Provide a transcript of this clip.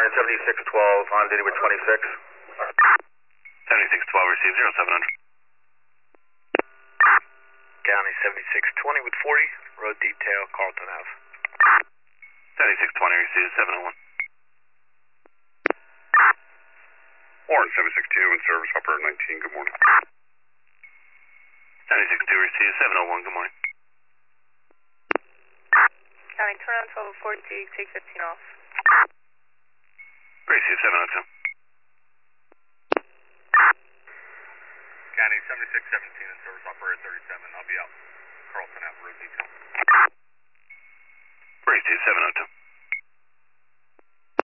County 7612 on duty with 26. 7612 received 0700. County 7620 with 40, road detail, Carlton Ave. 7620 received 701. Warren 762 in service, operator 19, good morning. 76-2 received 701, good morning. County, turn on 1240, take 15 off. Received 702. County 7617 in service, operator 37, I'll be out. Carlton Ave, road detail. Received 702.